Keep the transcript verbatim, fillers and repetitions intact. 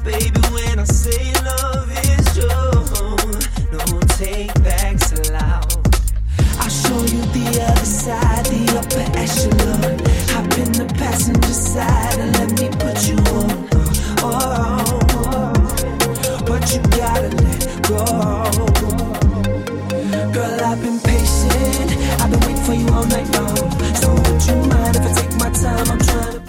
baby, when I say love is true, no take backs allowed. I'll show you the other side, the upper echelon. Hop in the passenger side and let me put you on. Oh, oh, oh. But you gotta let go. Girl, I've been patient, I've been waiting for you all night long. So would you mind if I take my time? I'm trying to